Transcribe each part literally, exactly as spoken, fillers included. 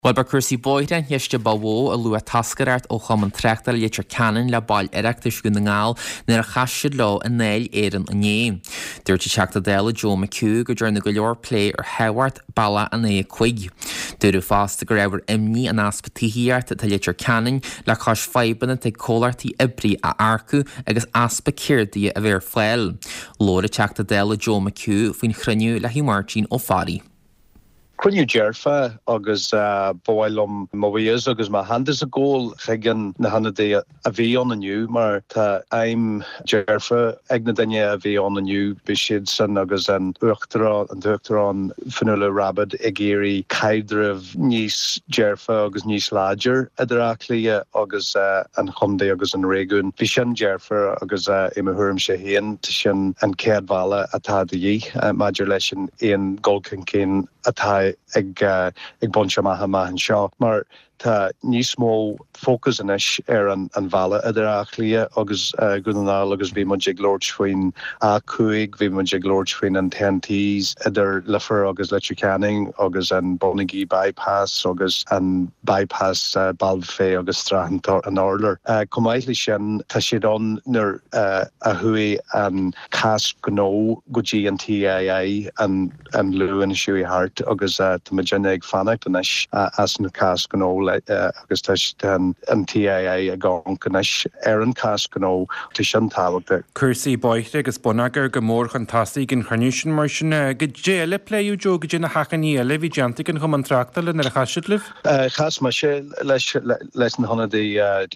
Well bar cuasaí bóide heiste bhó a lu a tascarart ó chum an treachtal léitir canan le bail ireachtas go na ngáil nar a chaisiid lá a néil éan a né. Dúirtí teachta déla Joe McHugh go dúir na go leor plé ar Howard balla a né chuig. Dúirú fásta go raibhar imní an aspatííart tá léitir canan le chais feibanna te cólartaí ibrí a arcu agus aspa céirdaí a bhéir fáil. Lóra teachta déla Joe McHugh faoin chruniú le hí Martin ó Fari. Cruniú Jerfa agus uh, bhilm móíos agus má handas a ggóil chuigean na hanadaí a bhí an aniu, mar tá aim Jerfa ag na daine a bhí an aniu bhí siad san agus an uachtarán an uachtarán fanula rabad ag géirí caidrih níos Jerfa agus níos láidir idir lia agus uh, an chumdaí agus an réún. Bhí sin Jerfa agus uh, i thuirm sé héan tá sin an céadhhala atá daí uh, maidir leis sin éon golcin cén atá ag uh, ag bonse maithe maithan seo, mar tá níos mó fócus inis ar an, an bhela idir ach lia agus uh, gunanáil agus bhí muid ag glóir faoin a cuaig, bhí muid ag glóir faoin an ten Ts idir lifer agus leitri canning agus an Bonagí bypass agus an bypass uh, Balfé agus strahan an orlar. Uh, Comáithli sin tá siad an nar uh, a hui an cas gó gotí an T A A an, an lu an siúi hart agus uh, tá maidjin ag fannacht inis uh, as na cas gó Uh, agus tuis an, an T A A a gán canis ar an cas gó tu sin tábhachta. Cursaí báite agus bunagar go mór chantásaigh an chruisiún mar sin go déile pléú Jo go dtí na hachaníile bhí deantaigh an chum an trachtal ar a chaisiid libh? Chas mar sé leis leis an honadaí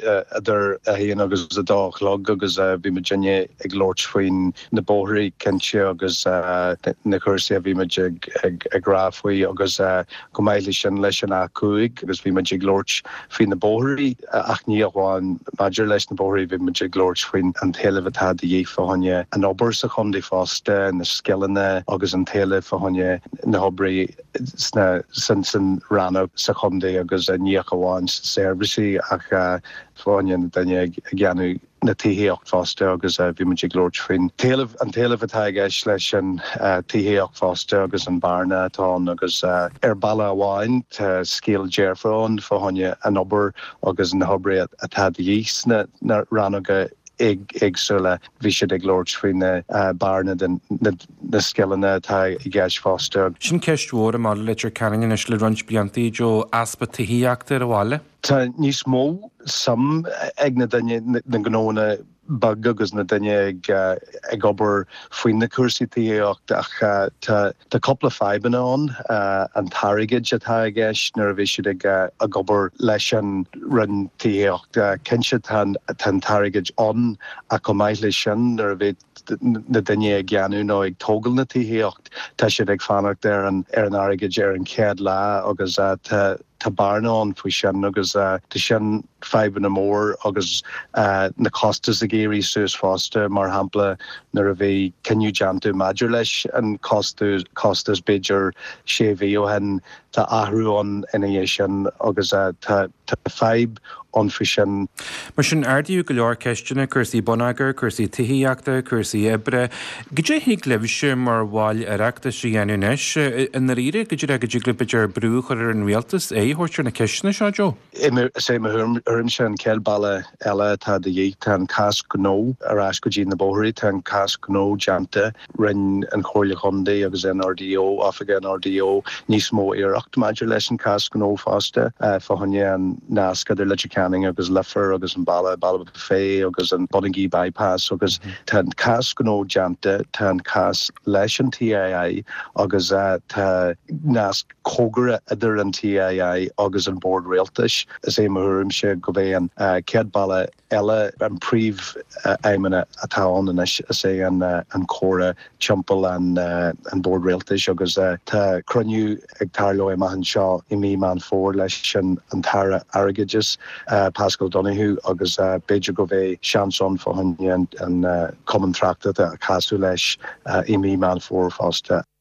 idir a héana agus a dálog agus bhí me dinne ag glóirt faoin na bóthaí cinse agus na cursaí a bhí me ag gráfaí agus go maiile sin leis an a cuaig agus bhí me glóirt faoin na bóthaí ach ní amháin maidir leis na bóthaí bhí muid glóirt faoin an taobh atá de dhé fáinne an obair sa chundaí fásta na scilanna agus an taobh fáinne na hobraí sna san san ranna sa chundaí agus a níoch amháin serviceí ach fáinne na daine gceanú na tíhéocht fásta agus uh, bhí muid glóirt faoin taobh an taobh atá gceis leis an uh, tíhéocht fásta agus an barna atá agus uh, ar balla amháin tá scéal Jerfáin fáinne an obair agus an hobraí atá de dhís na, na rannaga ag agsúla bhí siad ag glóirt faoin na uh, barna den na, na scilanna atá i gceis fásta. Sin ceistúir mar leitir canan is le runt bliantaí Jo aspa tíhíoachtar a bháile? Tá níos mó sam ag na daine na gnóna bag agus na daine ag, uh, ag obair faoin na cursaí tííocht ach uh, tá tá coppla feibanna an uh, an tarigid atá a gceis nar a bhí siad ag uh, ag obair leis an run tííocht uh, cinse tan tan tarigid an a go maiile sin nar a bhí na daine ag gceanú nó ag tógal na tííocht tá siad ag fannacht ar an ar an arigid ar an céad lá agus uh, tá tá barna an faoi sin agus uh, tá sin feibanna mór agus uh, na costas a géirí suas fásta mar hampla nar a bhí ciniú deantú maidir leis an costas costas beidir sé bhí ó hen tá ahrú an ina dhé sin agus uh, tá tá feib an faoi sin. Mar sin ardíú go leor ceistena cursaí bunagar, cursaí tíhíoachta, cursaí ibre. Go dtí hí glibhise mar bháil ireachta sí dhéanú neis in na ríre go dtí go dtí glibeidir brú chuir an rialtas é thuirtear na ceistena seo Jo? sé thuirm se an ceil balla eile tá de dhé tá an cas gó arás go dtí na bóthaí tá an cas gó deanta rinn an chóirla chundaí agus an R D O áfaige an R D O níos mó iireacht maidir leis an cas gó fásta fáinne an náascaidir leidir canning agus lifer agus an balla balla fé agus an Bonagí bypass agus mm-hmm. tá an cas gó deanta tá an cas leis an T A A agus uh, tá nás cógra idir an T A A agus an board réaltais is é marúm se go bhéh an uh, cead balla eile an príomh uh, aimimena atá an is é an uh, an córa timpel an uh, an board réaltais agus uh, tá cruniú ag tarló i maithan seo i mí man fór leis an an tara arigides uh, Pascal Donahue agus uh, beidir go bhéh seanson fáinne an, an uh, common trachta a casú leis uh, i mí man fór fásta.